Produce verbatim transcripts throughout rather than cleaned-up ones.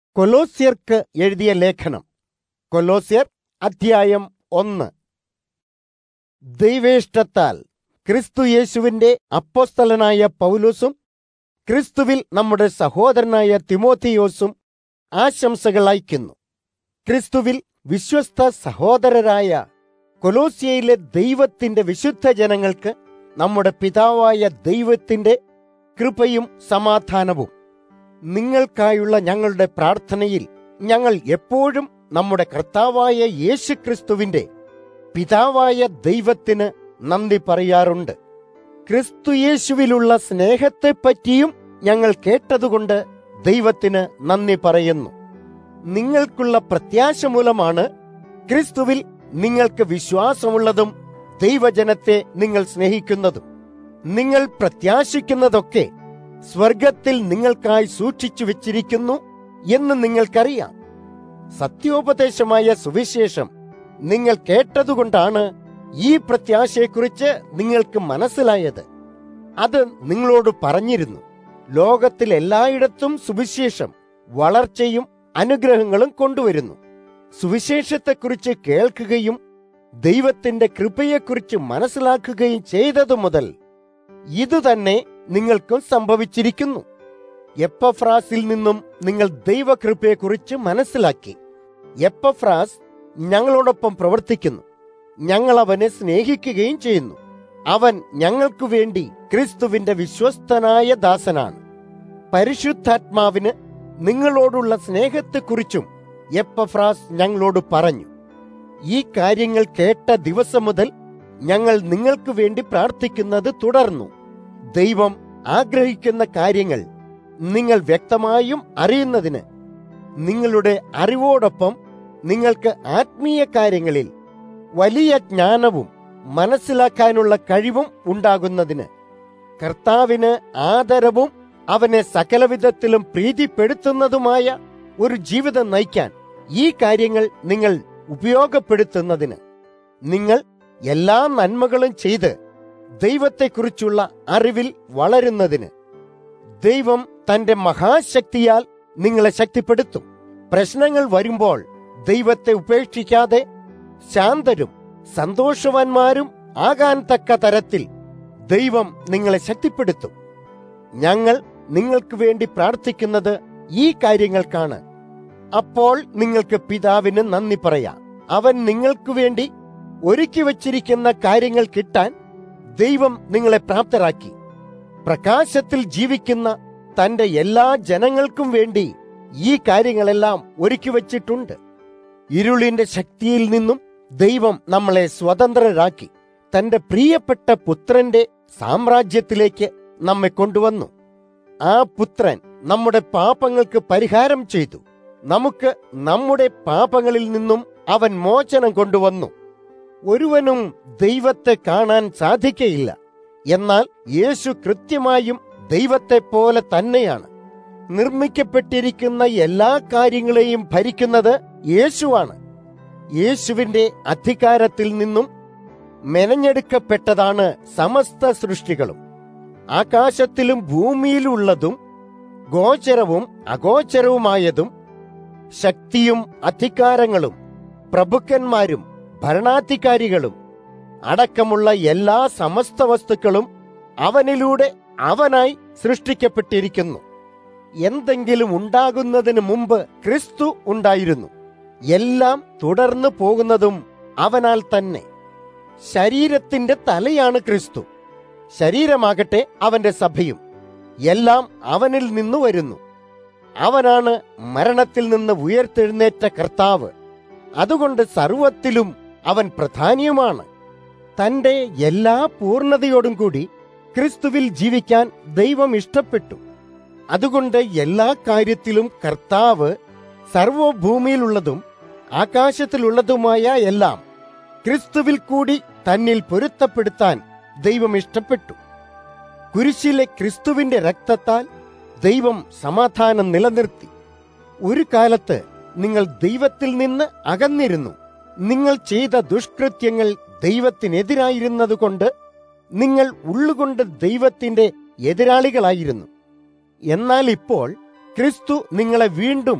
കൊലോസ്യർക്ക് എഴുതിയ ലേഖനം. കൊലോസ്യർ അധ്യായം ഒന്ന്. ദൈവേഷ്ടത്താൽ ക്രിസ്തു യേശുവിന്റെ അപ്പോസ്തലനായ പൗലോസും ക്രിസ്തുവിൽ നമ്മുടെ സഹോദരനായ തിമോത്തിയോസും ആശംസകൾ അയക്കുന്നു. ക്രിസ്തുവിൽ വിശ്വസ്ത സഹോദരരായ കൊലോസ്യയിലെ ദൈവത്തിന്റെ വിശുദ്ധ ജനങ്ങൾക്ക് നമ്മുടെ പിതാവായ ദൈവത്തിന്റെ കൃപയും സമാധാനവും. നിങ്ങൾക്കായുള്ള ഞങ്ങളുടെ പ്രാർത്ഥനയിൽ ഞങ്ങൾ എപ്പോഴും നമ്മുടെ കർത്താവായ യേശുക്രിസ്തുവിന്റെ പിതാവായ ദൈവത്തിന് നന്ദി പറയാറുണ്ട്. ക്രിസ്തുയേശുവിലുള്ള സ്നേഹത്തെപ്പറ്റിയും ഞങ്ങൾ കേട്ടതുകൊണ്ട് ദൈവത്തിന് നന്ദി പറയുന്നു. നിങ്ങൾക്കുള്ള പ്രത്യാശ മൂലമാണ് ക്രിസ്തുവിൽ നിങ്ങൾക്ക് വിശ്വാസമുള്ളതും ദൈവജനത്തെ നിങ്ങൾ സ്നേഹിക്കുന്നതും. നിങ്ങൾ പ്രത്യാശിക്കുന്നതൊക്കെ സ്വർഗത്തിൽ നിങ്ങൾക്കായി സൂക്ഷിച്ചു വെച്ചിരിക്കുന്നു എന്ന് നിങ്ങൾക്കറിയാം. സത്യോപദേശമായ സുവിശേഷം നിങ്ങൾ കേട്ടതുകൊണ്ടാണ് ഈ പ്രത്യാശയെക്കുറിച്ച് നിങ്ങൾക്ക് മനസ്സിലായത്. അത് നിങ്ങളോട് പറഞ്ഞിരുന്നു. ലോകത്തിൽ എല്ലായിടത്തും സുവിശേഷം വളർച്ചയും അനുഗ്രഹങ്ങളും കൊണ്ടുവരുന്നു. സുവിശേഷത്തെക്കുറിച്ച് കേൾക്കുകയും ദൈവത്തിന്റെ കൃപയെക്കുറിച്ച് മനസ്സിലാക്കുകയും ചെയ്തതു മുതൽ ഇതുതന്നെ നിങ്ങൾക്കും സംഭവിച്ചിരിക്കുന്നു. എപ്പഫ്രാസിൽ നിന്നും നിങ്ങൾ ദൈവകൃപയെക്കുറിച്ച് മനസ്സിലാക്കി. എപ്പഫ്രാസ് ഞങ്ങളോടൊപ്പം പ്രവർത്തിക്കുന്നു. ഞങ്ങൾ അവനെ സ്നേഹിക്കുകയും ചെയ്യുന്നു. അവൻ ഞങ്ങൾക്കു വേണ്ടി ക്രിസ്തുവിന്റെ വിശ്വസ്തനായ ദാസനാണ്. പരിശുദ്ധാത്മാവിന് നിങ്ങളോടുള്ള സ്നേഹത്തെക്കുറിച്ചും എപ്പഫ്രാസ് ഞങ്ങളോട് പറഞ്ഞു. ഈ കാര്യങ്ങൾ കേട്ട ദിവസം മുതൽ ഞങ്ങൾ നിങ്ങൾക്ക് വേണ്ടി പ്രാർത്ഥിക്കുന്നത് തുടർന്നു. ദൈവം ആഗ്രഹിക്കുന്ന കാര്യങ്ങൾ നിങ്ങൾ വ്യക്തമായും അറിയുന്നതിന്, നിങ്ങളുടെ അറിവോടൊപ്പം നിങ്ങൾക്ക് ആത്മീയ കാര്യങ്ങളിൽ വലിയ ജ്ഞാനവും മനസ്സിലാക്കാനുള്ള കഴിവും ഉണ്ടാകുന്നതിന്, കർത്താവിന് ആദരവും അവനെ സകലവിധത്തിലും പ്രീതിപ്പെടുത്തുന്നതുമായ ഒരു ജീവിതം നയിക്കാൻ ഈ കാര്യങ്ങൾ നിങ്ങൾ ഉപയോഗപ്പെടുത്തുന്നതിന്, നിങ്ങൾ എല്ലാ നന്മകളും ചെയ്ത് ദൈവത്തെക്കുറിച്ചുള്ള അറിവിൽ വളരുന്നതിന്, ദൈവം തന്റെ മഹാശക്തിയാൽ നിങ്ങളെ ശക്തിപ്പെടുത്തും. പ്രശ്നങ്ങൾ വരുമ്പോൾ ദൈവത്തെ ഉപേക്ഷിക്കാതെ ശാന്തരും സന്തോഷവാന്മാരും ആകാൻ തക്ക തരത്തിൽ ദൈവം നിങ്ങളെ ശക്തിപ്പെടുത്തും. ഞങ്ങൾ നിങ്ങൾക്ക് വേണ്ടി പ്രാർത്ഥിക്കുന്നത് ഈ കാര്യങ്ങൾക്കാണ്. അപ്പോൾ നിങ്ങൾക്ക് പിതാവിന് നന്ദി പറയാം. അവൻ നിങ്ങൾക്ക് വേണ്ടി ഒരുക്കി വച്ചിരിക്കുന്ന കാര്യങ്ങൾ കിട്ടാൻ ദൈവം നിങ്ങളെ പ്രാപ്തരാക്കി. പ്രകാശത്തിൽ ജീവിക്കുന്ന തന്റെ എല്ലാ ജനങ്ങൾക്കും വേണ്ടി ഈ കാര്യങ്ങളെല്ലാം ഒരുക്കി വച്ചിട്ടുണ്ട്. ഇരുളിന്റെ ശക്തിയിൽ നിന്നും ദൈവം നമ്മളെ സ്വതന്ത്രരാക്കി തന്റെ പ്രിയപ്പെട്ട പുത്രന്റെ സാമ്രാജ്യത്തിലേക്ക് നമ്മെ കൊണ്ടുവന്നു. ആ പുത്രൻ നമ്മുടെ പാപങ്ങൾക്ക് പരിഹാരം ചെയ്തു. നമുക്ക് നമ്മുടെ പാപങ്ങളിൽ നിന്നും അവൻ മോചനം കൊണ്ടുവന്നു. ഒരുവനും ദൈവത്തെ കാണാൻ സാധിക്കയില്ല. എന്നാൽ യേശു കൃത്യമായും ദൈവത്തെ പോലെ തന്നെയാണ്. നിർമ്മിക്കപ്പെട്ടിരിക്കുന്ന എല്ലാ കാര്യങ്ങളെയും ഭരിക്കുന്നത് യേശുവാണ്. യേശുവിന്റെ അധികാരത്തിൽ നിന്നും മെനഞ്ഞെടുക്കപ്പെട്ടതാണ് സമസ്ത സൃഷ്ടികളും. ആകാശത്തിലും ഭൂമിയിലുള്ളതും ഗോചരവും അഗോചരവുമായതും, ശക്തിയും അധികാരങ്ങളും പ്രഭുക്കന്മാരും ഭരണാധികാരികളും അടക്കമുള്ള എല്ലാ സമസ്ത വസ്തുക്കളും അവനിലൂടെ അവനായി സൃഷ്ടിക്കപ്പെട്ടിരിക്കുന്നു. എന്തെങ്കിലും ഉണ്ടാകുന്നതിന് മുമ്പ് ക്രിസ്തു ഉണ്ടായിരുന്നു. എല്ലാം തുടർന്നു പോകുന്നതും അവനാൽ തന്നെ. ശരീരത്തിന്റെ തലയാണ് ക്രിസ്തു. ശരീരമാകട്ടെ അവന്റെ സഭയും. എല്ലാം അവനിൽ നിന്ന് വരുന്നു. അവനാണ് മരണത്തിൽ നിന്ന് ഉയർത്തെഴുന്നേറ്റ കർത്താവ്. അതുകൊണ്ട് സർവത്തിലും അവൻ പ്രധാനിയുമാണ്. തന്റെ എല്ലാ പൂർണ്ണതയോടും കൂടി ക്രിസ്തുവിൽ ജീവിക്കാൻ ദൈവം ഇഷ്ടപ്പെട്ടു. അതുകൊണ്ട് എല്ലാ കാര്യത്തിലും കർത്താവ് സർവഭൂമിയിലുള്ളതും ആകാശത്തിലുള്ളതുമായ എല്ലാം ക്രിസ്തുവിൽ കൂടി തന്നിൽ പൊരുത്തപ്പെടുത്താൻ ദൈവം ഇഷ്ടപ്പെട്ടു. കുരിശിലെ ക്രിസ്തുവിന്റെ രക്തത്താൽ ദൈവം സമാധാനം നിലനിർത്തി. ഒരു കാലത്ത് നിങ്ങൾ ദൈവത്തിൽ നിന്ന് അകന്നിരുന്നു. നിങ്ങൾ ചെയ്ത ദുഷ്കൃത്യങ്ങൾ ദൈവത്തിനെതിരായിരുന്നതുകൊണ്ട് നിങ്ങൾ ഉള്ളുകൊണ്ട് ദൈവത്തിന്റെ എതിരാളികളായിരുന്നു. എന്നാൽ ഇപ്പോൾ ക്രിസ്തു നിങ്ങളെ വീണ്ടും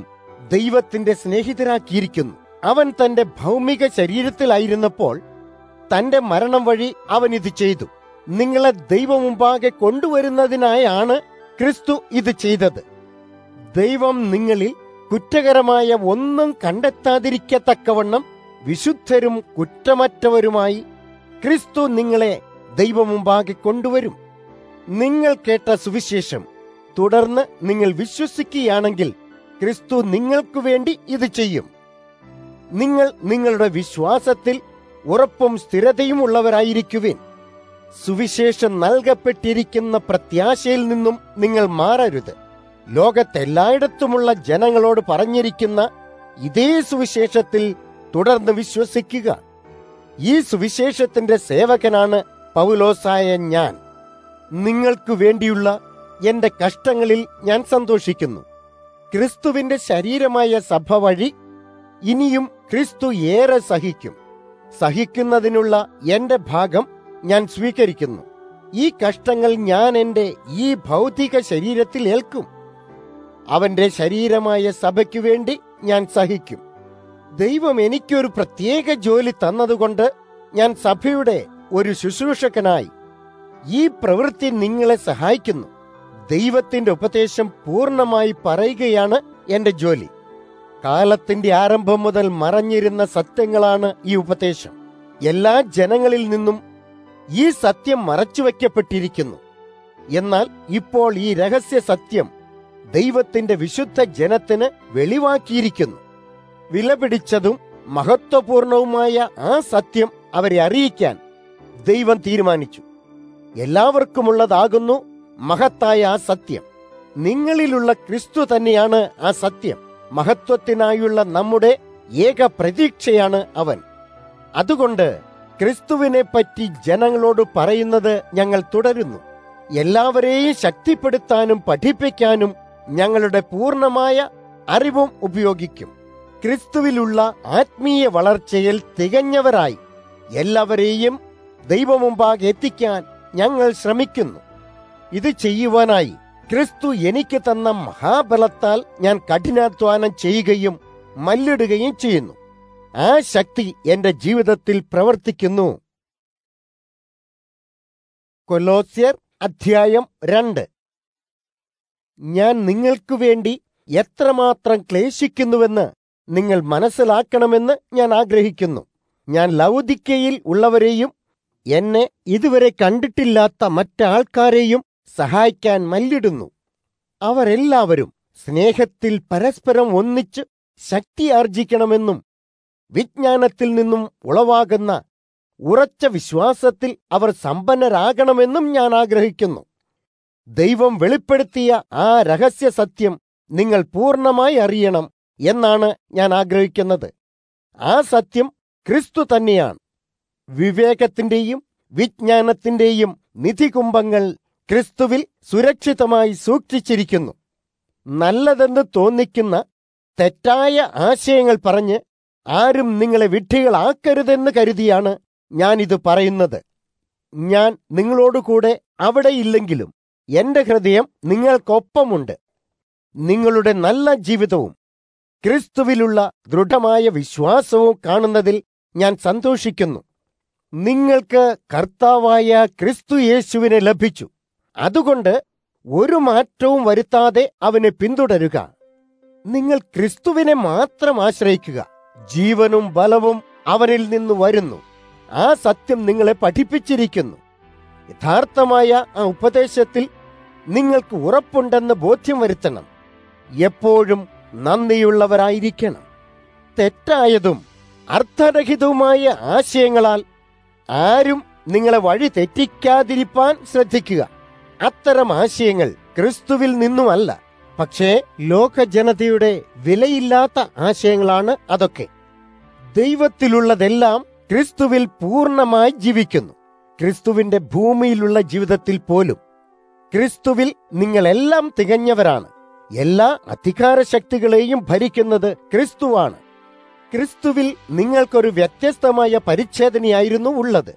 ദൈവത്തിന്റെ സ്നേഹിതരാക്കിയിരിക്കുന്നു. അവൻ തന്റെ ഭൗമിക ശരീരത്തിലായിരുന്നപ്പോൾ തന്റെ മരണം വഴി അവൻ ഇത് ചെയ്തു. നിങ്ങളെ ദൈവമുമ്പാകെ കൊണ്ടുവരുന്നതിനായാണ് ക്രിസ്തു ഇത് ചെയ്തത്. ദൈവം നിങ്ങളിൽ കുറ്റകരമായ ഒന്നും കണ്ടെത്താതിരിക്കത്തക്കവണ്ണം വിശുദ്ധരും കുറ്റമറ്റവരുമായി ക്രിസ്തു നിങ്ങളെ ദൈവമുമ്പാകെ കൊണ്ടുവരും. നിങ്ങൾ കേട്ട സുവിശേഷം തുടർന്ന് നിങ്ങൾ വിശ്വസിക്കുകയാണെങ്കിൽ ക്രിസ്തു നിങ്ങൾക്ക് വേണ്ടി ഇത് ചെയ്യും. നിങ്ങൾ നിങ്ങളുടെ വിശ്വാസത്തിൽ ഉറപ്പും സ്ഥിരതയും ഉള്ളവരായിരിക്കുവിൻ. സുവിശേഷം നൽകപ്പെട്ടിരിക്കുന്ന പ്രത്യാശയിൽ നിന്നും നിങ്ങൾ മാറരുത്. ലോകത്തെല്ലായിടത്തുമുള്ള ജനങ്ങളോട് പറഞ്ഞിരിക്കുന്ന ഇതേ സുവിശേഷത്തിൽ തുടർന്ന് വിശ്വസിക്കുക. ഈ സുവിശേഷത്തിന്റെ സേവകനാണ് പൗലോസായ ഞാൻ. നിങ്ങൾക്ക് വേണ്ടിയുള്ള എന്റെ കഷ്ടങ്ങളിൽ ഞാൻ സന്തോഷിക്കുന്നു. ക്രിസ്തുവിന്റെ ശരീരമായ സഭ വഴി ഇനിയും ക്രിസ്തു ഏറെ സഹിക്കും. സഹിക്കുന്നതിനുള്ള എന്റെ ഭാഗം ഞാൻ സ്വീകരിക്കുന്നു. ഈ കഷ്ടങ്ങൾ ഞാൻ എന്റെ ഈ ഭൗതിക ശരീരത്തിൽ ഏൽക്കും. അവന്റെ ശരീരമായ സഭയ്ക്കു വേണ്ടി ഞാൻ സഹിക്കും. ദൈവം എനിക്കൊരു പ്രത്യേക ജോലി തന്നതുകൊണ്ട് ഞാൻ സഭയുടെ ഒരു ശുശ്രൂഷകനായി ഈ പ്രവൃത്തി നിങ്ങളെ സഹായിക്കുന്നു. ദൈവത്തിന്റെ ഉപദേശം പൂർണ്ണമായി പറയുകയാണ് എന്റെ ജോലി. കാലത്തിന്റെ ആരംഭം മുതൽ മറഞ്ഞിരുന്ന സത്യങ്ങളാണ് ഈ ഉപദേശം. എല്ലാ ജനങ്ങളിൽ നിന്നും ഈ സത്യം മറച്ചുവെക്കപ്പെട്ടിരിക്കുന്നു. എന്നാൽ ഇപ്പോൾ ഈ രഹസ്യ സത്യം ദൈവത്തിന്റെ വിശുദ്ധ ജനത്തിന് വെളിവാക്കിയിരിക്കുന്നു. വിലപിടിച്ചതും മഹത്വപൂർണവുമായ ആ സത്യം അവരെ അറിയിക്കാൻ ദൈവം തീരുമാനിച്ചു. എല്ലാവർക്കുമുള്ളതാകുന്നു മഹത്തായ ആ സത്യം. നിങ്ങളിലുള്ള ക്രിസ്തു തന്നെയാണ് ആ സത്യം. മഹത്വത്തിനായുള്ള നമ്മുടെ ഏക പ്രതീക്ഷയാണ് അവൻ. അതുകൊണ്ട് ക്രിസ്തുവിനെ പറ്റി ജനങ്ങളോട് പറയുന്നത് ഞങ്ങൾ തുടരുന്നു. എല്ലാവരെയും ശക്തിപ്പെടുത്താനും പഠിപ്പിക്കാനും ഞങ്ങളുടെ പൂർണ്ണമായ അറിവും ഉപയോഗിക്കും. ക്രിസ്തുവിലുള്ള ആത്മീയ വളർച്ചയിൽ തികഞ്ഞവരായി എല്ലാവരെയും ദൈവമുമ്പാകെ എത്തിക്കാൻ ഞങ്ങൾ ശ്രമിക്കുന്നു. ഇത് ചെയ്യുവാനായി ക്രിസ്തു എനിക്ക് തന്ന മഹാബലത്താൽ ഞാൻ കഠിനാധ്വാനം ചെയ്യുകയും മല്ലിടുകയും ചെയ്യുന്നു. ആ ശക്തി എന്റെ ജീവിതത്തിൽ പ്രവർത്തിക്കുന്നു. കൊലോസ്യർ അധ്യായം രണ്ട്. ഞാൻ നിങ്ങൾക്ക് വേണ്ടി എത്രമാത്രം ക്ലേശിക്കുന്നുവെന്ന് നിങ്ങൾ മനസ്സിലാക്കണമെന്ന് ഞാൻ ആഗ്രഹിക്കുന്നു. ഞാൻ ലൗദിക്കയിൽ ഉള്ളവരെയും എന്നെ ഇതുവരെ കണ്ടിട്ടില്ലാത്ത മറ്റാൾക്കാരെയും സഹായിക്കാൻ മല്ലിടുന്നു. അവരെല്ലാവരും സ്നേഹത്തിൽ പരസ്പരം ഒന്നിച്ച് ശക്തി ആർജിക്കണമെന്നും വിജ്ഞാനത്തിൽ നിന്നും ഉളവാകുന്ന ഉറച്ച വിശ്വാസത്തിൽ അവർ സമ്പന്നരാകണമെന്നും ഞാൻ ആഗ്രഹിക്കുന്നു. ദൈവം വെളിപ്പെടുത്തിയ ആ രഹസ്യ സത്യം നിങ്ങൾ പൂർണ്ണമായി അറിയണം എന്നാണ് ഞാൻ ആഗ്രഹിക്കുന്നത്. ആ സത്യം ക്രിസ്തു തന്നെയാണ്. വിവേകത്തിന്റെയും വിജ്ഞാനത്തിന്റെയും നിധികുംഭങ്ങൾ ക്രിസ്തുവിൽ സുരക്ഷിതമായി സൂക്ഷിച്ചിരിക്കുന്നു. നല്ലതെന്ന് തോന്നിക്കുന്ന തെറ്റായ ആശയങ്ങൾ പറഞ്ഞ് ആരും നിങ്ങളെ വിഡ്ഢികളാക്കരുതെന്ന് കരുതിയാണ് ഞാനിത് പറയുന്നത്. ഞാൻ നിങ്ങളോടുകൂടെ അവിടെ ഇല്ലെങ്കിലും എന്റെ ഹൃദയം നിങ്ങൾക്കൊപ്പമുണ്ട്. നിങ്ങളുടെ നല്ല ജീവിതവും ക്രിസ്തുവിലുള്ള ദൃഢമായ വിശ്വാസവും കാണുന്നതിൽ ഞാൻ സന്തോഷിക്കുന്നു. നിങ്ങൾക്ക് കർത്താവായ ക്രിസ്തു യേശുവിനെ ലഭിച്ചു. അതുകൊണ്ട് ഒരു മാറ്റവും വരുത്താതെ അവനെ പിന്തുടരുക. നിങ്ങൾ ക്രിസ്തുവിനെ മാത്രം ആശ്രയിക്കുക. ജീവനും ബലവും അവനിൽ നിന്ന് വരുന്നു. ആ സത്യം നിങ്ങളെ പഠിപ്പിച്ചിരിക്കുന്നു. യഥാർത്ഥമായ ആ ഉപദേശത്തിൽ നിങ്ങൾക്ക് ഉറപ്പുണ്ടെന്ന് ബോധ്യം വരുത്തണം. എപ്പോഴും നന്ദിയുള്ളവരായിരിക്കണം. തെറ്റായതും അർത്ഥരഹിതവുമായ ആശയങ്ങളാൽ ആരും നിങ്ങളെ വഴി തെറ്റിക്കാതിരിപ്പാൻ ശ്രദ്ധിക്കുക. അത്തരം ആശയങ്ങൾ ക്രിസ്തുവിൽ നിന്നുമല്ല, പക്ഷേ ലോകജനതയുടെ വിലയില്ലാത്ത ആശയങ്ങളാണ് അതൊക്കെ. ദൈവത്തിലുള്ളതെല്ലാം ക്രിസ്തുവിൽ പൂർണ്ണമായി ജീവിക്കുന്നു. ക്രിസ്തുവിന്റെ ഭൂമിയിലുള്ള ജീവിതത്തിൽ പോലും ക്രിസ്തുവിൽ നിങ്ങളെല്ലാം തികഞ്ഞവരാണ്. എല്ലാ അധികാരശക്തികളെയും ഭരിക്കുന്നത് ക്രിസ്തുവാണ്. ക്രിസ്തുവിൽ നിങ്ങൾക്കൊരു വ്യത്യസ്തമായ പരിച്ഛേദനയായിരുന്നു ഉള്ളത്.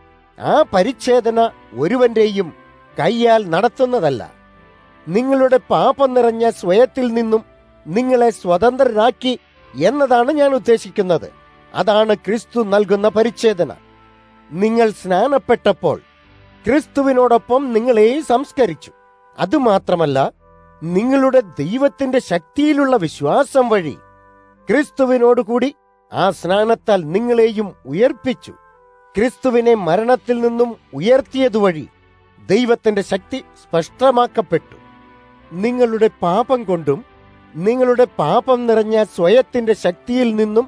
ആ പരിച്ഛേദന ഒരുവന്റെയും കൈയാൽ നടത്തുന്നതല്ല. നിങ്ങളുടെ പാപം നിറഞ്ഞ സ്വയത്തിൽ നിന്നും നിങ്ങളെ സ്വതന്ത്രരാക്കി എന്നതാണ് ഞാൻ ഉദ്ദേശിക്കുന്നത്. അതാണ് ക്രിസ്തു നൽകുന്ന പരിച്ഛേദന. നിങ്ങൾ സ്നാനപ്പെട്ടപ്പോൾ ക്രിസ്തുവിനോടൊപ്പം നിങ്ങളെയും സംസ്കരിച്ചു. അതുമാത്രമല്ല, നിങ്ങളുടെ ദൈവത്തിന്റെ ശക്തിയിലുള്ള വിശ്വാസം വഴി ക്രിസ്തുവിനോടുകൂടി ആ സ്നാനത്താൽ നിങ്ങളെയും ഉയർപ്പിച്ചു. ക്രിസ്തുവിനെ മരണത്തിൽ നിന്നും ഉയർത്തിയതുവഴി ദൈവത്തിന്റെ ശക്തി സ്പഷ്ടമാക്കപ്പെട്ടു. നിങ്ങളുടെ പാപം കൊണ്ടും നിങ്ങളുടെ പാപം നിറഞ്ഞ സ്വയത്തിന്റെ ശക്തിയിൽ നിന്നും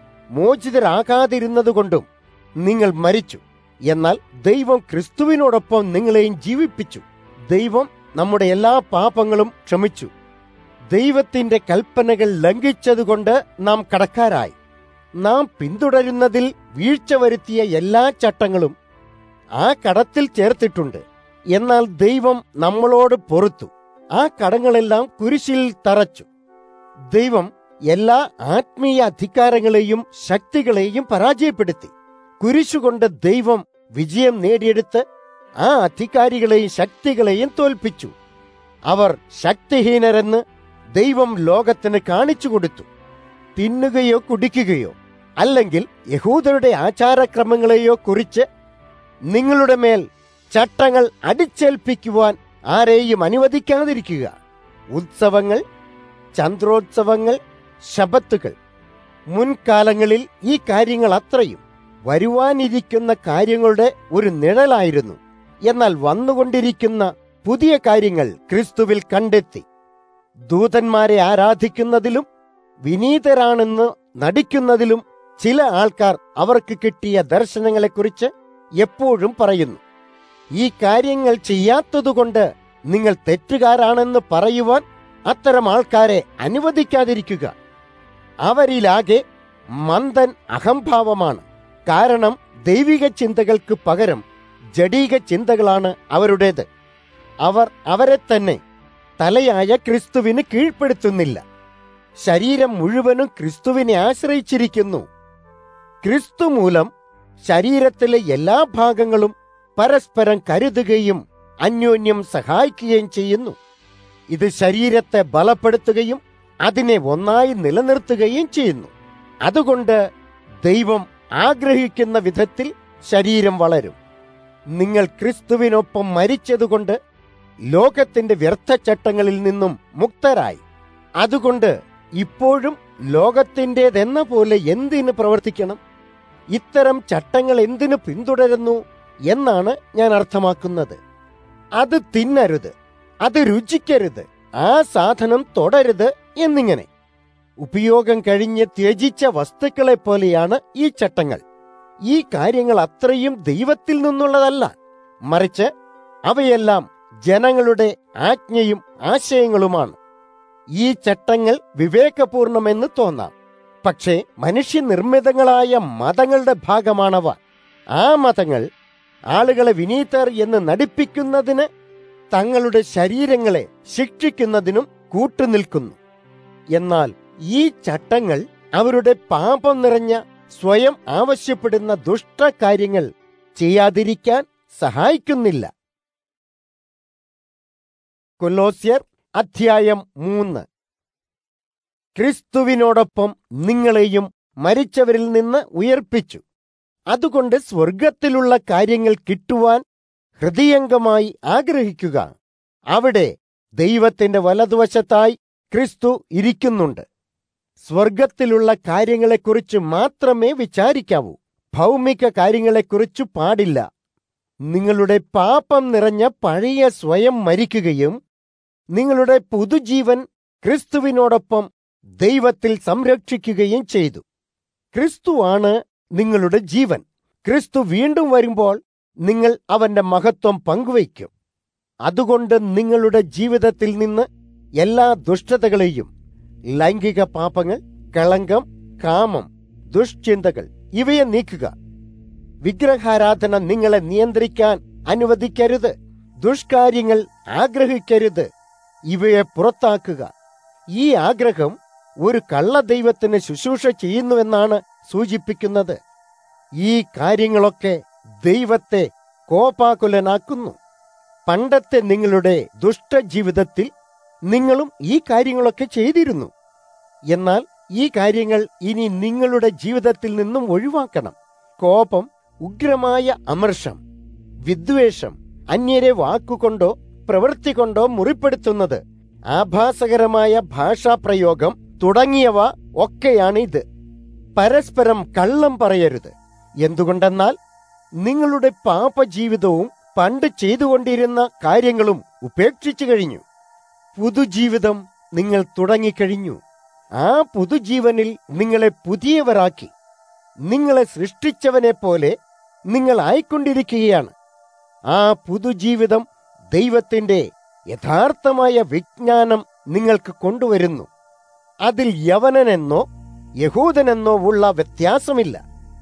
മോചിതരാകാതിരുന്നതുകൊണ്ടും നിങ്ങൾ മരിച്ചു. എന്നാൽ ദൈവം ക്രിസ്തുവിനോടൊപ്പം നിങ്ങളെയും ജീവിപ്പിച്ചു. ദൈവം നമ്മുടെ എല്ലാ പാപങ്ങളും ക്ഷമിച്ചു. ദൈവത്തിന്റെ കൽപ്പനകൾ ലംഘിച്ചതുകൊണ്ട് നാം കടക്കാരായി. നാം പിന്തുടരുന്നതിൽ വീഴ്ച വരുത്തിയ എല്ലാ ചട്ടങ്ങളും ആ കടത്തിൽ ചേർത്തിട്ടുണ്ട്. എന്നാൽ ദൈവം നമ്മളോട് പൊറുത്തു. ആ കടങ്ങളെല്ലാം കുരിശിൽ തറച്ചു. ദൈവം എല്ലാ ആത്മീയ അധികാരങ്ങളെയും ശക്തികളെയും പരാജയപ്പെടുത്തി. കുരിശുകൊണ്ട് ദൈവം വിജയം നേടിയെടുത്ത് ആ അധികാരികളെയും ശക്തികളെയും തോൽപ്പിച്ചു. അവർ ശക്തിഹീനരെന്ന് ദൈവം ലോകത്തിന് കാണിച്ചു കൊടുത്തു. തിന്നുകയോ കുടിക്കുകയോ അല്ലെങ്കിൽ യഹൂദരുടെ ആചാരക്രമങ്ങളെയോ കുറിച്ച് നിങ്ങളുടെ മേൽ ചട്ടങ്ങൾ അടിച്ചേൽപ്പിക്കുവാൻ ആരെയും അനുവദിക്കാതിരിക്കുക. ഉത്സവങ്ങൾ, ചന്ദ്രോത്സവങ്ങൾ, ശബത്തുകൾ, മുൻകാലങ്ങളിൽ ഈ കാര്യങ്ങൾ അത്രയും വരുവാനിരിക്കുന്ന കാര്യങ്ങളുടെ ഒരു നിഴലായിരുന്നു. എന്നാൽ വന്നുകൊണ്ടിരിക്കുന്ന പുതിയ കാര്യങ്ങൾ ക്രിസ്തുവിൽ കണ്ടെത്തി. ദൂതന്മാരെ ആരാധിക്കുന്നതിലും വിനീതരാണെന്ന് നടിക്കുന്നതിലും ചില ആൾക്കാർ അവർക്ക് കിട്ടിയ ദർശനങ്ങളെക്കുറിച്ച് എപ്പോഴും പറയുന്നു. ഈ കാര്യങ്ങൾ ചെയ്യാത്തതുകൊണ്ട് നിങ്ങൾ തെറ്റുകാരാണെന്ന് പറയുവാൻ അത്തരം ആൾക്കാരെ അനുവദിക്കാതിരിക്കുക. അവരിലാകെ മന്ദൻ അഹംഭാവമാണ്. കാരണം ദൈവിക ചിന്തകൾക്ക് പകരം ജഡീക ചിന്തകളാണ് അവരുടേത്. അവർ അവരെ തന്നെ തലയായ ക്രിസ്തുവിന് കീഴ്പ്പെടുത്തുന്നില്ല. ശരീരം മുഴുവനും ക്രിസ്തുവിനെ ആശ്രയിച്ചിരിക്കുന്നു. ക്രിസ്തു മൂലം ശരീരത്തിലെ എല്ലാ ഭാഗങ്ങളും പരസ്പരം കരുതുകയും അന്യോന്യം സഹായിക്കുകയും ചെയ്യുന്നു. ഇത് ശരീരത്തെ ബലപ്പെടുത്തുകയും അതിനെ ഒന്നായി നിലനിർത്തുകയും ചെയ്യുന്നു. അതുകൊണ്ട് ദൈവം ആഗ്രഹിക്കുന്ന വിധത്തിൽ ശരീരം വളരും. നിങ്ങൾ ക്രിസ്തുവിനൊപ്പം മരിച്ചതുകൊണ്ട് ലോകത്തിന്റെ വ്യർത്ഥചട്ടങ്ങളിൽ നിന്നും മുക്തരായി. അതുകൊണ്ട് ഇപ്പോഴും ലോകത്തിൻ്റെതെന്ന പോലെ എന്തിന് പ്രവർത്തിക്കണം? ഇത്തരം ചട്ടങ്ങൾ എന്തിനു പിന്തുടരുന്നു എന്നാണ് ഞാൻ അർത്ഥമാക്കുന്നത്. അത് തിന്നരുത്, അത് രുചിക്കരുത്, ആ സാധനം തൊടരുത് എന്നിങ്ങനെ. ഉപയോഗം കഴിഞ്ഞ് ത്യജിച്ച വസ്തുക്കളെ പോലെയാണ് ഈ ചട്ടങ്ങൾ. ഈ കാര്യങ്ങൾ അത്രയും ദൈവത്തിൽ നിന്നുള്ളതല്ല, മറിച്ച് അവയെല്ലാം ജനങ്ങളുടെ ആജ്ഞയും ആശയങ്ങളുമാണ്. ഈ ചട്ടങ്ങൾ വിവേകപൂർണമെന്ന് തോന്നാം, പക്ഷേ മനുഷ്യനിർമ്മിതങ്ങളായ മതങ്ങളുടെ ഭാഗമാണവ. ആ മതങ്ങൾ ആളുകളെ വിനീതർ എന്ന് നടിപ്പിക്കുന്നതിന് തങ്ങളുടെ ശരീരങ്ങളെ ശിക്ഷിക്കുന്നതിനും കൂട്ടുനിൽക്കുന്നു. എന്നാൽ ഈ ചട്ടങ്ങൾ അവരുടെ പാപം നിറഞ്ഞ സ്വയം ആവശ്യപ്പെടുന്ന ദുഷ്ടകാര്യങ്ങൾ ചെയ്യാതിരിക്കാൻ സഹായിക്കുന്നില്ല. കൊലോസ്യർ അധ്യായം മൂന്ന്. ക്രിസ്തുവിനോടൊപ്പം നിങ്ങളെയും മരിച്ചവരിൽ നിന്ന് ഉയർപ്പിച്ചു. അതുകൊണ്ട് സ്വർഗത്തിലുള്ള കാര്യങ്ങൾ കിട്ടുവാൻ ഹൃദയംഗമായി ആഗ്രഹിക്കുക. അവിടെ ദൈവത്തിന്റെ വലതുവശത്തായി ക്രിസ്തു ഇരിക്കുന്നുണ്ട്. സ്വർഗത്തിലുള്ള കാര്യങ്ങളെക്കുറിച്ച് മാത്രമേ വിചാരിക്കാവൂ, ഭൗമിക കാര്യങ്ങളെക്കുറിച്ച് പാടില്ല. നിങ്ങളുടെ പാപം നിറഞ്ഞ പഴയ സ്വയം മരിക്കുകയും നിങ്ങളുടെ പുതുജീവൻ ക്രിസ്തുവിനോടൊപ്പം ദൈവത്തിൽ സംരക്ഷിക്കുകയും ചെയ്തു. ക്രിസ്തുവാണ് നിങ്ങളുടെ ജീവൻ. ക്രിസ്തു വീണ്ടും വരുമ്പോൾ നിങ്ങൾ അവന്റെ മഹത്വം പങ്കുവയ്ക്കും. അതുകൊണ്ട് നിങ്ങളുടെ ജീവിതത്തിൽ നിന്ന് എല്ലാ ദുഷ്ടതകളെയും, ലൈംഗിക പാപങ്ങൾ, കളങ്കം, കാമം, ദുഷ്ചിന്തകൾ ഇവയെ നീക്കുക. വിഗ്രഹാരാധന നിങ്ങളെ നിയന്ത്രിക്കാൻ അനുവദിക്കരുത്. ദുഷ്കാര്യങ്ങൾ ആഗ്രഹിക്കരുത്. ഇവയെ പുറത്താക്കുക. ഈ ആഗ്രഹം ഒരു കള്ളദൈവത്തിന് ശുശ്രൂഷ ചെയ്യുന്നുവെന്നാണ് സൂചിപ്പിക്കുന്നത്. ഈ കാര്യങ്ങളൊക്കെ ദൈവത്തെ കോപാകുലനാക്കുന്നു. പണ്ടത്തെ നിങ്ങളുടെ ദുഷ്ടജീവിതത്തിൽ നിങ്ങളും ഈ കാര്യങ്ങളൊക്കെ ചെയ്തിരുന്നു. എന്നാൽ ഈ കാര്യങ്ങൾ ഇനി നിങ്ങളുടെ ജീവിതത്തിൽ നിന്നും ഒഴിവാക്കണം. കോപം, ഉഗ്രമായ അമർഷം, വിദ്വേഷം, അന്യരെ വാക്കുകൊണ്ടോ പ്രവൃത്തി കൊണ്ടോ മുറിപ്പെടുത്തുന്നത്, ആഭാസകരമായ ഭാഷാപ്രയോഗം തുടങ്ങിയവ ഒക്കെയാണിത്. പരസ്പരം കള്ളം പറയരുത്. എന്തുകൊണ്ടെന്നാൽ നിങ്ങളുടെ പാപജീവിതവും പണ്ട് ചെയ്തുകൊണ്ടിരുന്ന കാര്യങ്ങളും ഉപേക്ഷിച്ചു കഴിഞ്ഞു. പുതുജീവിതം നിങ്ങൾ തുടങ്ങിക്കഴിഞ്ഞു. ആ പുതുജീവനിൽ നിങ്ങളെ പുതിയവരാക്കി നിങ്ങളെ സൃഷ്ടിച്ചവനെ പോലെ നിങ്ങൾ ആയിക്കൊണ്ടിരിക്കുകയാണ്. ആ പുതുജീവിതം ദൈവത്തിന്റെ യഥാർത്ഥമായ വിജ്ഞാനം നിങ്ങൾക്ക് കൊണ്ടുവരുന്നു. അതിൽ യവനനെന്നോ യഹൂദനെന്നോ ഉള്ള വ്യത്യാസമില്ല.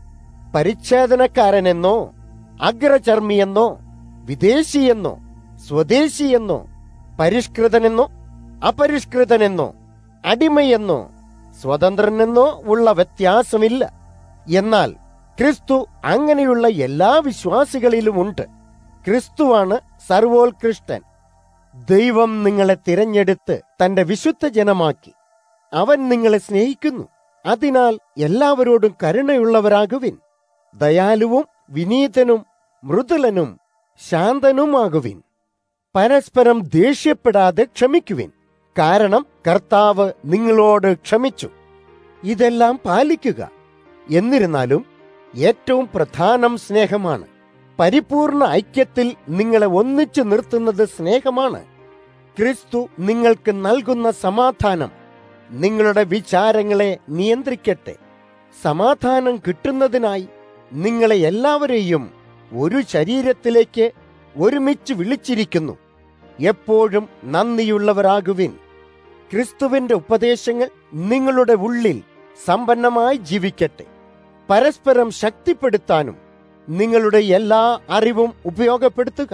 പരിച്ഛേദനക്കാരനെന്നോ അഗ്രചർമ്മിയെന്നോ വിദേശിയെന്നോ സ്വദേശിയെന്നോ പരിഷ്കൃതനെന്നോ അപരിഷ്കൃതനെന്നോ അടിമയെന്നോ സ്വതന്ത്രനെന്നോ ഉള്ള വ്യത്യാസമില്ല. എന്നാൽ ക്രിസ്തു അങ്ങനെയുള്ള എല്ലാ വിശ്വാസികളിലുമുണ്ട്. ക്രിസ്തുവാണ് സർവോത്കൃഷ്ടൻ. ദൈവം നിങ്ങളെ തിരഞ്ഞെടുത്ത് തന്റെ വിശുദ്ധ ജനമാക്കി. അവൻ നിങ്ങളെ സ്നേഹിക്കുന്നു. അതിനാൽ എല്ലാവരോടും കരുണയുള്ളവരാകുവിൻ. ദയാലുവും വിനീതനും മൃദുലനും ശാന്തനുമാകുവിൻ. പരസ്പരം ദേഷ്യപ്പെടാതെ ക്ഷമിക്കുവിൻ, കാരണം കർത്താവ് നിങ്ങളോട് ക്ഷമിച്ചു. ഇതെല്ലാം പാലിക്കുക. എന്നിരുന്നാലും ഏറ്റവും പ്രധാനം സ്നേഹമാണ്. പരിപൂർണ ഐക്യത്തിൽ നിങ്ങളെ ഒന്നിച്ചു നിർത്തുന്നത് സ്നേഹമാണ്. ക്രിസ്തു നിങ്ങൾക്ക് നൽകുന്ന സമാധാനം നിങ്ങളുടെ വിചാരങ്ങളെ നിയന്ത്രിക്കട്ടെ. സമാധാനം കിട്ടുന്നതിനായി നിങ്ങളെ എല്ലാവരെയും ഒരു ശരീരത്തിലേക്ക് ഒരുമിച്ച് വിളിച്ചിരിക്കുന്നു. എപ്പോഴും നന്ദിയുള്ളവരാകുവിൻ. ക്രിസ്തുവിന്റെ ഉപദേശങ്ങൾ നിങ്ങളുടെ ഉള്ളിൽ സമ്പന്നമായി ജീവിക്കട്ടെ. പരസ്പരം ശക്തിപ്പെടുത്താനും നിങ്ങളുടെ എല്ലാ അറിവും ഉപയോഗപ്പെടുത്തുക.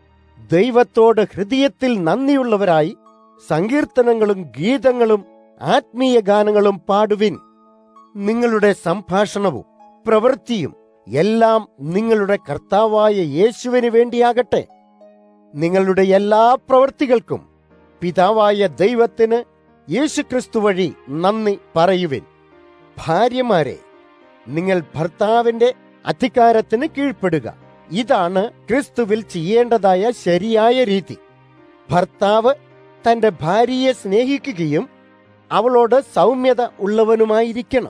ദൈവത്തോട് ഹൃദയത്തിൽ നന്ദിയുള്ളവരായി സങ്കീർത്തനങ്ങളും ഗീതങ്ങളും ആത്മീയ ഗാനങ്ങളും പാടുവിൻ. നിങ്ങളുടെ സംഭാഷണവും പ്രവൃത്തിയും എല്ലാം നിങ്ങളുടെ കർത്താവായ യേശുവിന് വേണ്ടിയാകട്ടെ. നിങ്ങളുടെ എല്ലാ പ്രവൃത്തികൾക്കും പിതാവായ ദൈവത്തിന് യേശുക്രിസ്തു വഴി നന്ദി പറയുവിൻ. ഭാര്യമാരെ, നിങ്ങൾ ഭർത്താവിന്റെ അധികാരത്തിന് കീഴ്പ്പെടുക. ഇതാണ് ക്രിസ്തുവിൽ ചെയ്യേണ്ടതായ ശരിയായ രീതി. ഭർത്താവ് തന്റെ ഭാര്യയെ സ്നേഹിക്കുകയും അവളോട് സൗമ്യത ഉള്ളവനുമായിരിക്കണം.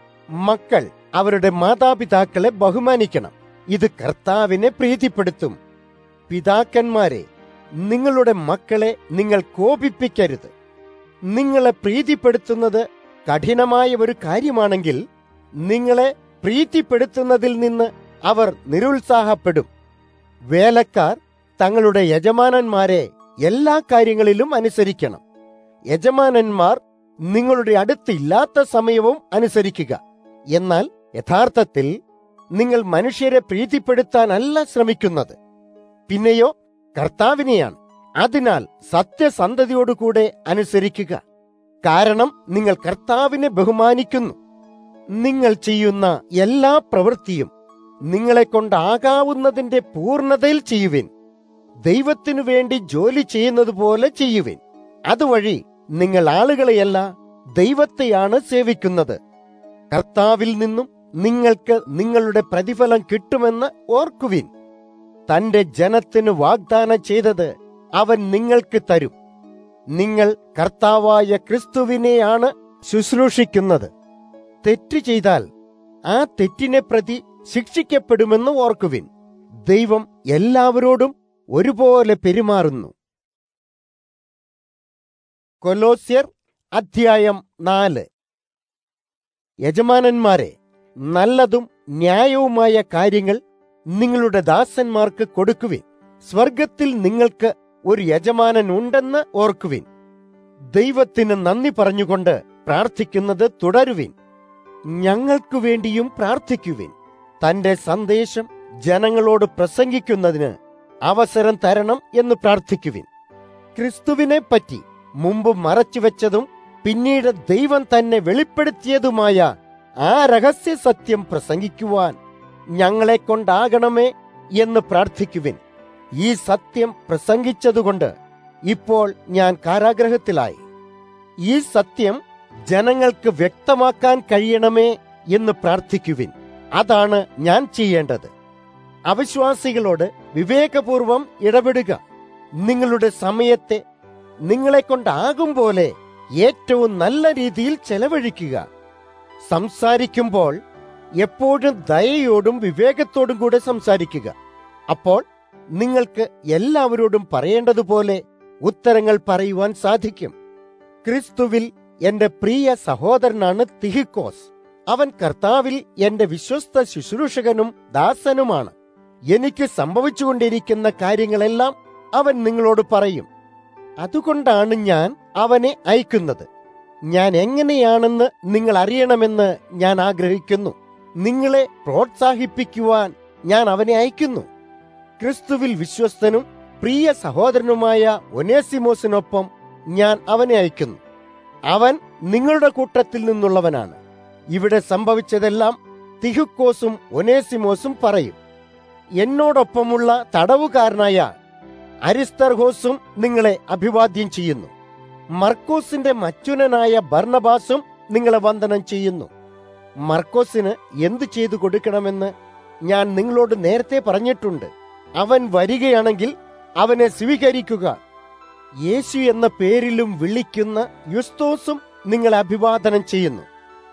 മക്കൾ അവരുടെ മാതാപിതാക്കളെ ബഹുമാനിക്കണം. ഇത് കർത്താവിനെ പ്രീതിപ്പെടുത്തും. പിതാക്കന്മാരെ, നിങ്ങളുടെ മക്കളെ നിങ്ങൾ കോപിപ്പിക്കരുത്. നിങ്ങളെ പ്രീതിപ്പെടുത്തുന്നത് കഠിനമായ ഒരു കാര്യമാണെങ്കിൽ നിങ്ങളെ പ്രീതിപ്പെടുത്തുന്നതിൽ നിന്ന് അവർ നിരുത്സാഹപ്പെടും. വേലക്കാർ തങ്ങളുടെ യജമാനന്മാരെ എല്ലാ കാര്യങ്ങളിലും അനുസരിക്കണം. യജമാനന്മാർ നിങ്ങളുടെ അടുത്തില്ലാത്ത സമയവും അനുസരിക്കുക. എന്നാൽ യഥാർത്ഥത്തിൽ നിങ്ങൾ മനുഷ്യരെ പ്രീതിപ്പെടുത്താനല്ല ശ്രമിക്കുന്നത്, പിന്നെയോ കർത്താവിനെയാണ്. അതിനാൽ സത്യസന്ധതയോടുകൂടെ അനുസരിക്കുക, കാരണം നിങ്ങൾ കർത്താവിനെ ബഹുമാനിക്കുന്നു. നിങ്ങൾ ചെയ്യുന്ന എല്ലാ പ്രവൃത്തിയും നിങ്ങളെ കൊണ്ടാകാവുന്നതിന്റെ പൂർണ്ണതയിൽ ചെയ്യുവിൻ. ദൈവത്തിനു വേണ്ടി ജോലി ചെയ്യുന്നത് പോലെ ചെയ്യുവിൻ. അതുവഴി നിങ്ങൾ ആളുകളെയല്ല ദൈവത്തെയാണ് സേവിക്കുന്നത്. കർത്താവിൽ നിന്നും നിങ്ങൾക്ക് നിങ്ങളുടെ പ്രതിഫലം കിട്ടുമെന്ന് ഓർക്കുവിൻ. തന്റെ ജനത്തിന് വാഗ്ദാനം ചെയ്തത് അവൻ നിങ്ങൾക്ക് തരും. നിങ്ങൾ കർത്താവായ ക്രിസ്തുവിനെയാണ് ശുശ്രൂഷിക്കുന്നത്. തെറ്റ് ചെയ്താൽ ആ തെറ്റിനെ പ്രതി ശിക്ഷിക്കപ്പെടുമെന്ന് ഓർക്കുവിൻ. ദൈവം എല്ലാവരോടും ഒരുപോലെ പെരുമാറുന്നു. കൊലോസ്യർ അധ്യായം നാല്. യജമാനന്മാരെ, നല്ലതും ന്യായവുമായ കാര്യങ്ങൾ നിങ്ങളുടെ ദാസന്മാർക്ക് കൊടുക്കുവിൻ. സ്വർഗത്തിൽ നിങ്ങൾക്ക് ഒരു യജമാനൻ ഉണ്ടെന്ന് ഓർക്കുവിൻ. ദൈവത്തിന് നന്ദി പറഞ്ഞുകൊണ്ട് പ്രാർത്ഥിക്കുന്നത് തുടരുവിൻ. ഞങ്ങൾക്കു വേണ്ടിയും പ്രാർത്ഥിക്കുവിൻ. തന്റെ സന്ദേശം ജനങ്ങളോട് പ്രസംഗിക്കുന്നതിന് അവസരം തരണം എന്ന് പ്രാർത്ഥിക്കുവിൻ. ക്രിസ്തുവിനെ പറ്റി മുമ്പ് മറച്ചുവെച്ചതും പിന്നീട് ദൈവം തന്നെ വെളിപ്പെടുത്തിയതുമായ ആ രഹസ്യ സത്യം പ്രസംഗിക്കുവാൻ ഞങ്ങളെ കൊണ്ടാകണമേ എന്ന് പ്രാർത്ഥിക്കുവിൻ. ഈ സത്യം പ്രസംഗിച്ചതുകൊണ്ട് ഇപ്പോൾ ഞാൻ കാരാഗ്രഹത്തിലായി. ഈ സത്യം ജനങ്ങൾക്ക് വ്യക്തമാക്കാൻ കഴിയണമേ എന്ന് പ്രാർത്ഥിക്കുവിൻ. അതാണ് ഞാൻ ചെയ്യേണ്ടത്. അവിശ്വാസികളോട് വിവേകപൂർവം ഇടപെടുക. നിങ്ങളുടെ സമയത്തെ നിങ്ങളെ കൊണ്ടാകും പോലെ ഏറ്റവും നല്ല രീതിയിൽ ചെലവഴിക്കുക. സംസാരിക്കുമ്പോൾ എപ്പോഴും ദയയോടും വിവേകത്തോടും കൂടെ സംസാരിക്കുക. അപ്പോൾ നിങ്ങൾക്ക് എല്ലാവരോടും പറയേണ്ടതുപോലെ ഉത്തരങ്ങൾ പറയുവാൻ സാധിക്കും. ക്രിസ്തുവിൽ എന്റെ പ്രിയ സഹോദരനാണ് തിഹിക്കോസ്. അവൻ കർത്താവിൽ എന്റെ വിശ്വസ്ത ശുശ്രൂഷകനും ദാസനുമാണ്. എനിക്ക് സംഭവിച്ചുകൊണ്ടിരിക്കുന്ന കാര്യങ്ങളെല്ലാം അവൻ നിങ്ങളോട് പറയും. അതുകൊണ്ടാണ് ഞാൻ അവനെ അയക്കുന്നത്. ഞാൻ എങ്ങനെയാണെന്ന് നിങ്ങൾ അറിയണമെന്ന് ഞാൻ ആഗ്രഹിക്കുന്നു. നിങ്ങളെ പ്രോത്സാഹിപ്പിക്കുവാൻ ഞാൻ അവനെ അയക്കുന്നു. ക്രിസ്തുവിൽ വിശ്വസ്തനും പ്രിയ സഹോദരനുമായ ഒനേസിമോസിനൊപ്പം ഞാൻ അവനെ അയക്കുന്നു. അവൻ നിങ്ങളുടെ കൂട്ടത്തിൽ നിന്നുള്ളവനാണ്. ഇവിടെ സംഭവിച്ചതെല്ലാം തിഹിക്കോസും ഒനേസിമോസും പറയും. എന്നോടൊപ്പമുള്ള തടവുകാരനായ അരിസ്തർഹോസും നിങ്ങളെ അഭിവാദ്യം ചെയ്യുന്നു. മർക്കോസിന്റെ മച്ചുനനായ ബർണബാസും നിങ്ങളെ വന്ദനം ചെയ്യുന്നു. മർക്കോസിന് എന്തു ചെയ്തു കൊടുക്കണമെന്ന് ഞാൻ നിങ്ങളോട് നേരത്തെ പറഞ്ഞിട്ടുണ്ട്. അവൻ വരികയാണെങ്കിൽ അവനെ സ്വീകരിക്കുക. യേശു എന്ന പേരിലും വിളിക്കുന്ന യുസ്തോസും നിങ്ങളെ അഭിവാദനം ചെയ്യുന്നു.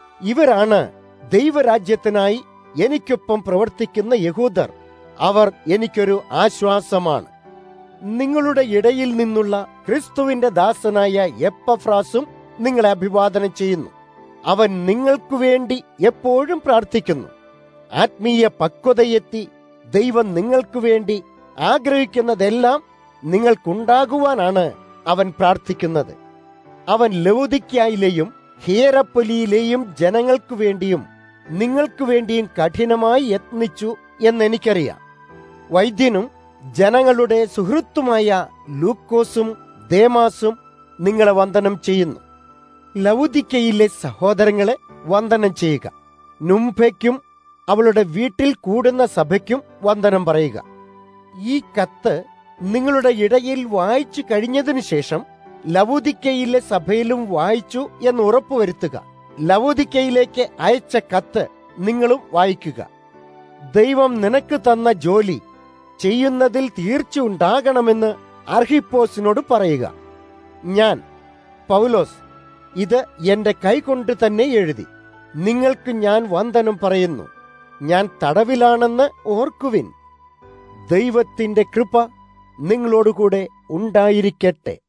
ഇവരാണ് ദൈവരാജ്യത്തിനായി എനിക്കൊപ്പം പ്രവർത്തിക്കുന്ന യഹൂദർ. അവർ എനിക്കൊരു ആശ്വാസമാണ്. നിങ്ങളുടെ ഇടയിൽ നിന്നുള്ള ക്രിസ്തുവിന്റെ ദാസനായ എപ്പഫ്രാസും നിങ്ങളെ അഭിവാദനം ചെയ്യുന്നു. അവൻ നിങ്ങൾക്കു വേണ്ടി എപ്പോഴും പ്രാർത്ഥിക്കുന്നു. ആത്മീയ പക്വതയെത്തി ദൈവം നിങ്ങൾക്കു വേണ്ടി ആഗ്രഹിക്കുന്നതെല്ലാം നിങ്ങൾക്കുണ്ടാകുവാനാണ് അവൻ പ്രാർത്ഥിക്കുന്നത്. അവൻ ലൗദിക്യയിലെയും ഹിയറപ്പൊലിയിലെയും ജനങ്ങൾക്കു വേണ്ടിയും നിങ്ങൾക്കു വേണ്ടിയും കഠിനമായി യത്നിച്ചു എന്നെനിക്കറിയാം. വൈദ്യനും ജനങ്ങളുടെ സുഹൃത്തുമായ ലൂക്കോസും ദേമാസും നിങ്ങളെ വന്ദനം ചെയ്യുന്നു. ലവുദിക്കയിലെ സഹോദരങ്ങളെ വന്ദനം ചെയ്യുക. നുംഫയ്ക്കും അവളുടെ വീട്ടിൽ കൂടുന്ന സഭയ്ക്കും വന്ദനം പറയുക. ഈ കത്ത് നിങ്ങളുടെ ഇടയിൽ വായിച്ചു കഴിഞ്ഞതിനു ശേഷം ലവുദിക്കയിലെ സഭയിലും വായിച്ചു എന്ന് ഉറപ്പുവരുത്തുക. ലവുദിക്കയിലേക്ക് അയച്ച കത്ത് നിങ്ങളും വായിക്കുക. ദൈവം നിനക്ക് തന്ന ജോലി ചെയ്യുന്നതിൽ തീർച്ച ഉണ്ടാകണമെന്ന് അർഹിപ്പോസിനോട് പറയുക. ഞാൻ പൗലോസ് ഇത് എന്റെ കൈകൊണ്ട് തന്നെ എഴുതി. നിങ്ങൾക്ക് ഞാൻ വന്ദനം പറയുന്നു. ഞാൻ തടവിലാണെന്ന് ഓർക്കുവിൻ. ദൈവത്തിന്റെ കൃപ നിങ്ങളോടുകൂടെ ഉണ്ടായിരിക്കട്ടെ.